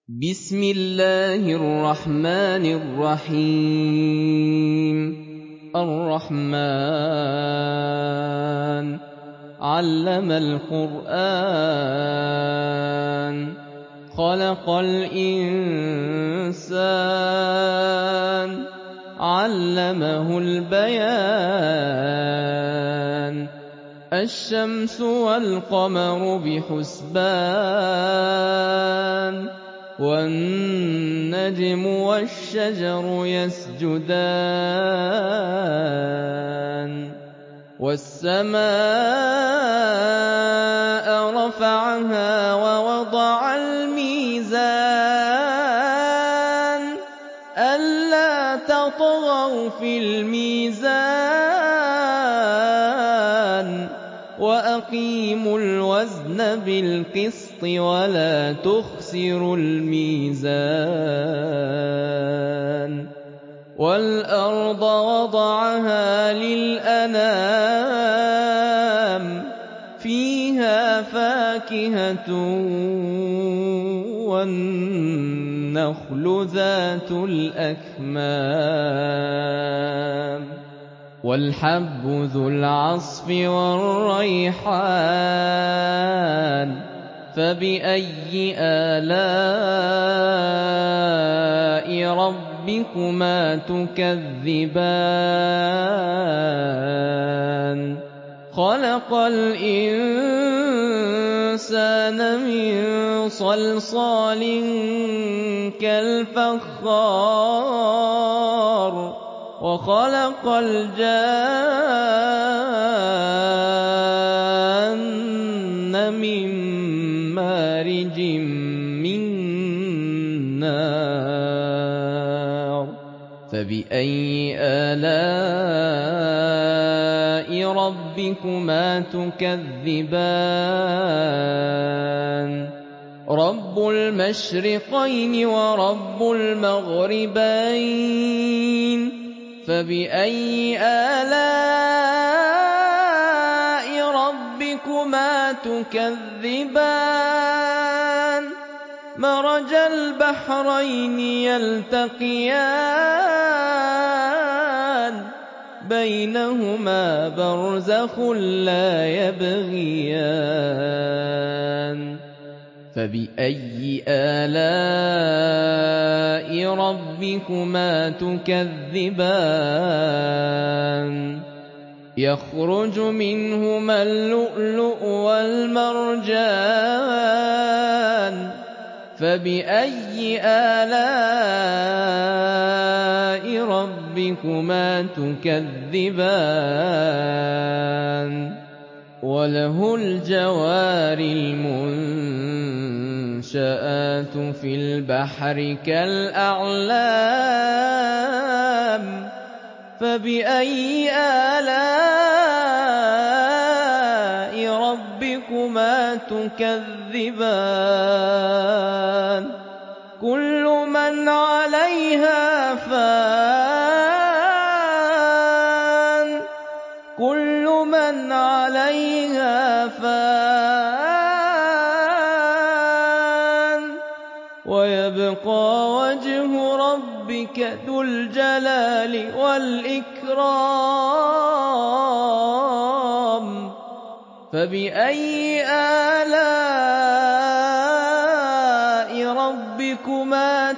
بسم الله الرحمن الرحيم الرحمن علم القرآن خلق الإنسان علمه البيان الشمس والقمر بحسبان والنجم والشجر يسجدان والسماء رفعها ووضع الميزان ألا تطغوا في الميزان وأقيموا الوزن بالقسط ولا تخسروا الميزان والأرض وضعها للأنام فيها فاكهة والنخل ذات الأكمام والحب ذو العصف والريحان فبأي آلاء ربكما تكذبان خلق الإنسان من صلصال كالفخار وخلق الجان من مارج من نار فبأي آلاء ربكما تكذبان رب المشرقين ورب المغربين فبأي آلاء ربكما تكذبان مرج البحرين يلتقيان بينهما برزخ لا يبغيان فبأي آلاء ربكما تكذبان يخرج منهما اللؤلؤ والمرجان فبأي آلاء ربكما تكذبان وله الجوار المنشآت في البحر كالأعلام فبأي آلاء ربكما تكذبان كل من عليها فان كل من عليها فان ويبقى وجه ربك ذو الجلال والإكرام فبأي آلاء ربكما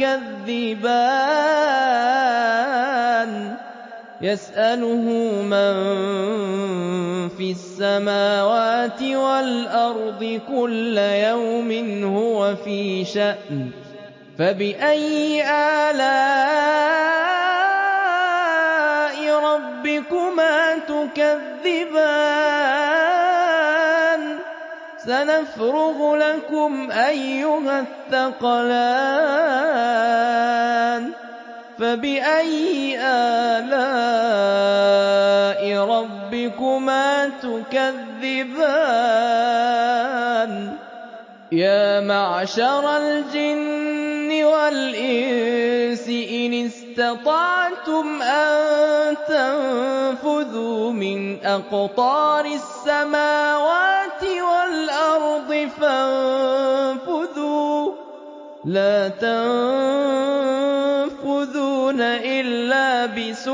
تكذبان يسأله من في السماوات والأرض كل يوم هو في شأن فبأي آلاء ربكما تكذبان سنفرغ لكم أيها الثقلان فبأي آلاء ربكما تكذبان يا معشر الجن والإنس إن استطعتم أن تنفذوا من أقطار السماوات والأرض فانفذوا لَا تَنفُذُونَ إِلَّا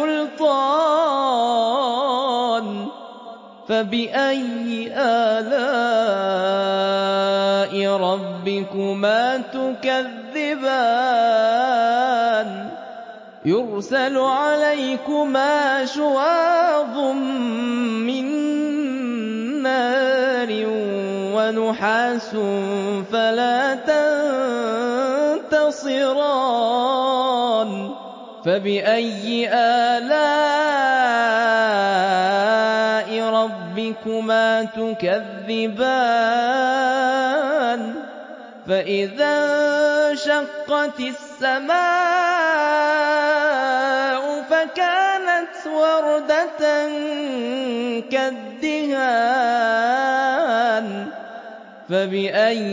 بِسُلْطَانٍ ۚ فَبِأَيِّ آلَاءِ رَبِّكُمَا تُكَذِّبَانِ يُرْسَلُ عَلَيْكُمَا شُوَاظٌ مِّن نَّارٍ وَنُحَاسٌ فَلَا تَنتَصِرَانِ فَبِأَيِّ آلَاءِ رَبِّكُمَا تُكَذِّبَانِ فَإِذَا انشَقَّتِ السَّمَاءُ فَكَانَتْ وَرْدَةً كَالدِّهَانِ فَبِأَيِّ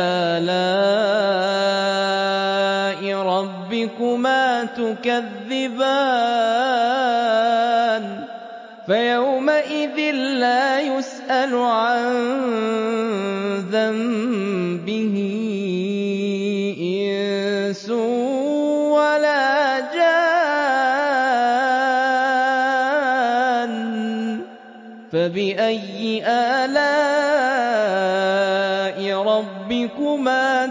آلَاءِ رَبِّكُمَا تُكَذِّبَانِ فَيَوْمَئِذٍ لَّا يُسْأَلُ عَن ذَنبِهِ إِنسٌ وَلَا جَانٌّ فَبِأَيِّ آلَاءِ رَبِّكُمَا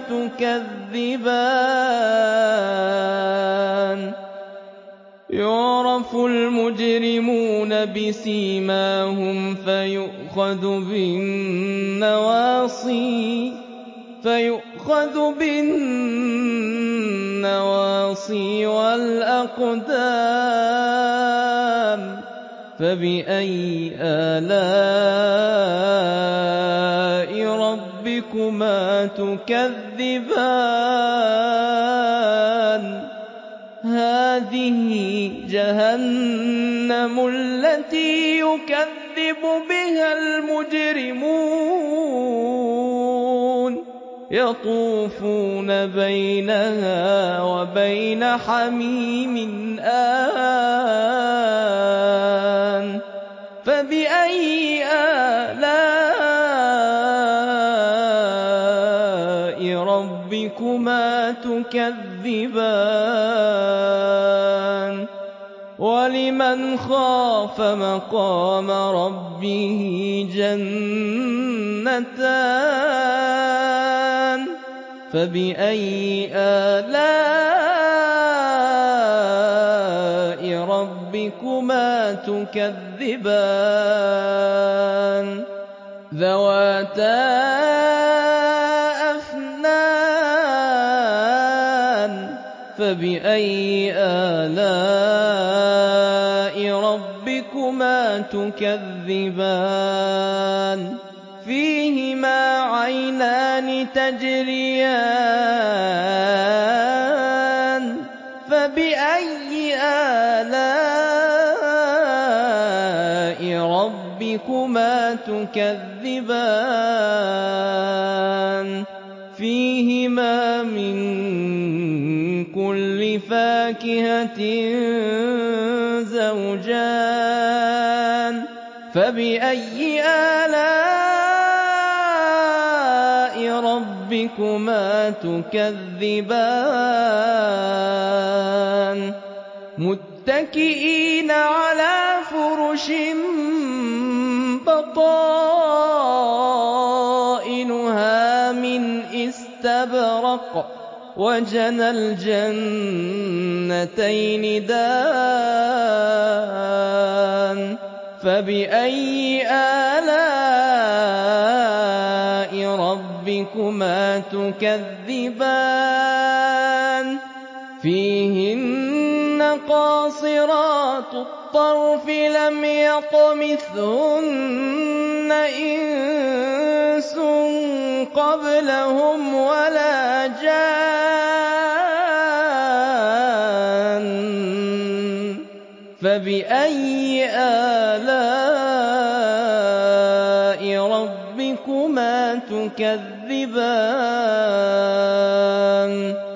تُكَذِّبَانِ يُعْرَفُ الْمُجْرِمُونَ بِسِيمَاهُمْ فَيُؤْخَذُ بِالنَّوَاصِي وَالْأَقْدَامِ فَبِأَيِّ آلَاءِ رَبِّكُمَا تُكَذِّبَانِ هَٰذِهِ جَهَنَّمُ الَّتِي يُكَذِّبُ بِهَا الْمُجْرِمُونَ يَطُوفُونَ بَيْنَهَا وَبَيْنَ حَمِيمٍ آنٍ فَبِأَيِّ آلَاءِ رَبِّكُمَا تُكَذِّبَانِ وَلِمَنْ خَافَ مَقَامَ رَبِّهِ جَنَّتَانِ فَبِأَيِّ آلَاءِ رَبِّكُمَا تُكَذِّبَانِ ذَوَاتَا أَفْنَانٍ فَبِأَيِّ آلَاءِ رَبِّكُمَا تُكَذِّبَانِ فِيهِمَا عَيْنَانِ تَجْرِيَانِ فَبِأَيِّ آلَاءِ رَبِّكُمَا تُكَذِّبَانِ فِيهِمَا مِن كُلِّ فَاكِهَةٍ زَوْجَانِ فَبِأَيِّ آلَاءِ رَبِّكُمَا تُكَذِّبَانِ مُتَّكِئِينَ عَلَىٰ فُرُشٍ بَطَائِنُهَا مِنْ إِسْتَبْرَقٍ وَجَنَى الْجَنَّتَيْنِ دَانٍ فَبِأَيِّ آلَاءِ رَبِّكُمَا تُكَذِّبَانِ فِيهِنَّ قَاصِرَاتُ الطَّرْفِ لَمْ يَطْمِثْهُنَّ إِنسٌ قَبْلَهُمْ وَلَا جَانٌّ فَبِأَيِّ آلَاءِ رَبِّكُمَا تُكَذِّبَانِ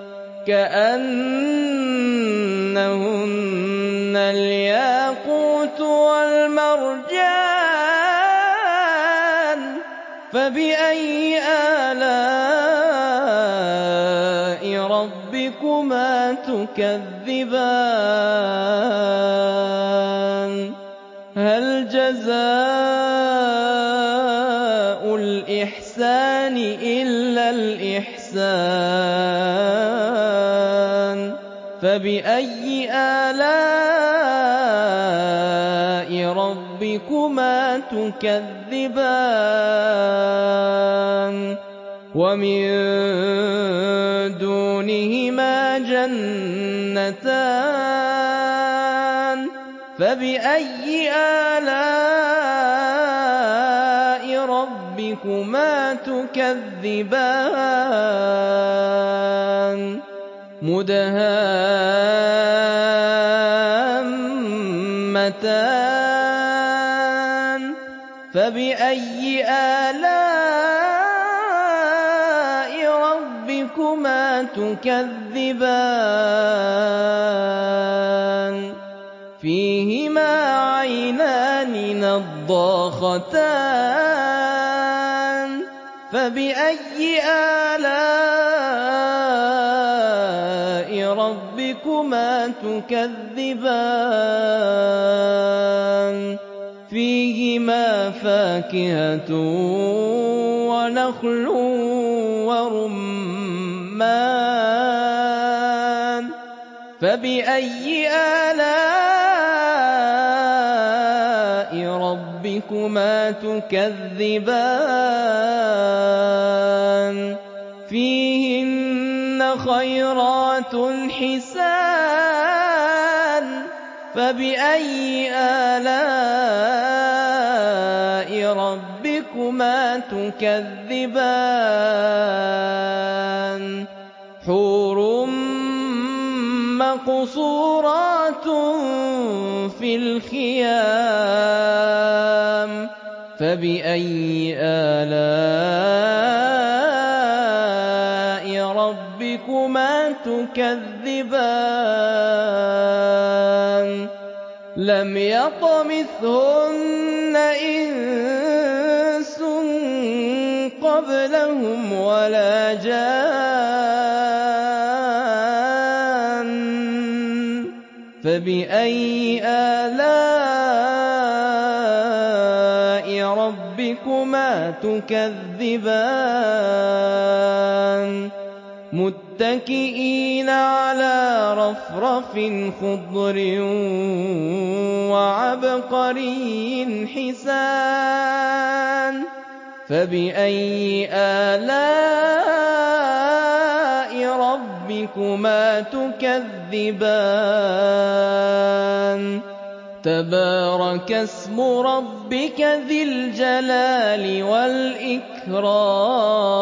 كَأَنَّهُنَّ الْيَاقُوتُ وَالْمَرْجَانُ فَبِأَيِّ آلَاءِ رَبِّكُمَا تُكَذِّبَانِ هَلْ جَزَاءُ الْإِحْسَانِ إِلَّا الْإِحْسَانُ فَبِأَيِّ آلَاءِ رَبِّكُمَا تُكَذِّبَانِ وَمِن دُونِهِمَا جَنَّتَانِ فَبِأَيِّ آلَاءِ رَبِّكُمَا تُكَذِّبَانِ مُدْهَامَّتَانِ فَبِأَيِّ آلَاءِ رَبِّكُمَا تُكَذِّبَانِ فِيهِمَا عَيْنَانِ نَضَّاخَتَانِ فَبِأَيِّ آلَاءِ رَبِّكُمَا تُكَذِّبَانِ فِيهِمَا فَاكِهَةٌ وَنَخْلٌ وَرُمَّانٌ فَبِأَيِّ آلَاءِ رَبِّكُمَا تُكَذِّبَانِ فِيهِنَّ خَيْرَاتٌ حِسَانٌ فَبِأَيِّ آلَاءِ رَبِّكُمَا تُكَذِّبَانِ حُورٌ مَّقْصُورَاتٌ فِي الْخِيَامِ فَبِأَيِّ آلَاءِ رَبِّكُمَا تُكَذِّبَانِ لَمْ يَطْمِثْهُنَّ إِنسٌ قَبْلَهُمْ وَلَا جَانٌّ فَبِأَيِّ آلَاءِ رَبِّكُمَا تُكَذِّبَانِ مُتَّكِئِينَ عَلَىٰ رَفْرَفٍ خُضْرٍ وَعَبْقَرِيٍّ حِسَانٍ فَبِأَيِّ آلَاءِ رَبِّكُمَا تُكَذِّبَانِ تَبَارَكَ اسْمُ رَبِّكَ ذِي الْجَلَالِ وَالْإِكْرَامِ